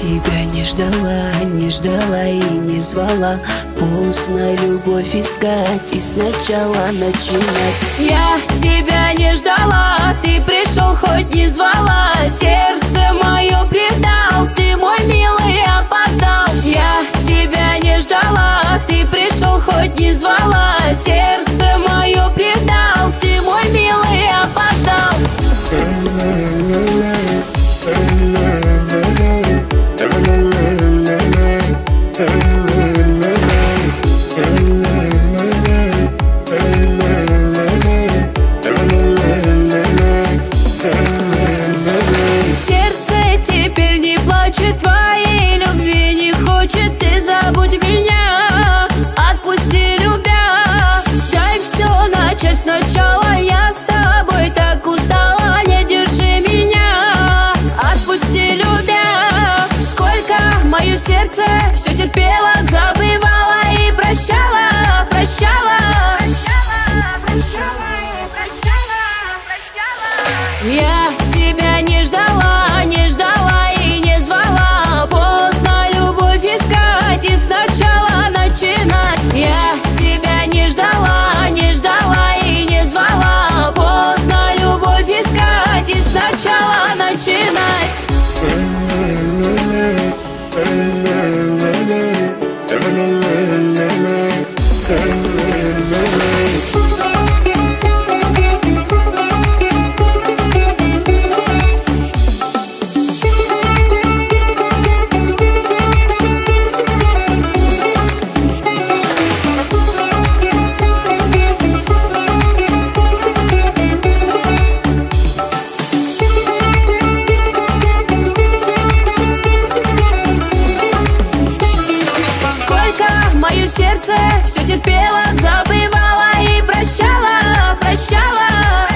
тебя не ждала, не ждала и не звала. Поздно любовь искать и сначала начинать. Я тебя не ждала, ты пришел, хоть не звала. Сердце мое предал, ты мой милый опоздал. Я тебя не ждала, ты пришел, хоть не звала. Сердце мое предал, ты мой милый опоздал. Сердце теперь не плачет, твоей любви не хочет. Ты забудь меня, отпусти, любя. Дай все начать сначала, я с тобой так устала. Не держи меня, отпусти, любя. Сколько мое сердце все терпело, забывала и прощала, прощала. Я тебя не ждала, не ждала и не звала. Поздно любовь искать и сначала начинать. Я тебя не ждала, не ждала и не звала. Поздно любовь искать и сначала начинать. Мое сердце все терпело, забывала и прощала, прощала.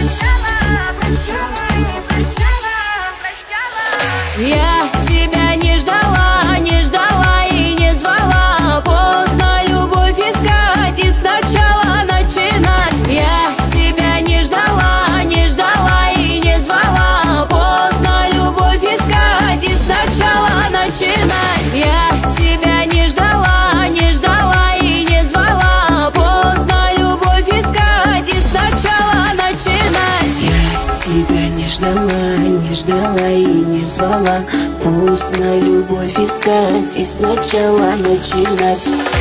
Я тебя не ждала, не ждала и не звала. Поздно любовь искать и сначала начинать. Я тебя не ждала, не ждала и не звала. Поздно любовь искать и сначала начинать. Я тебя не ждала, не ждала и не звала. Поздно любовь искать и сначала начинать. Я тебя не ждала, не ждала и не звала. Поздно любовь искать и сначала начинать.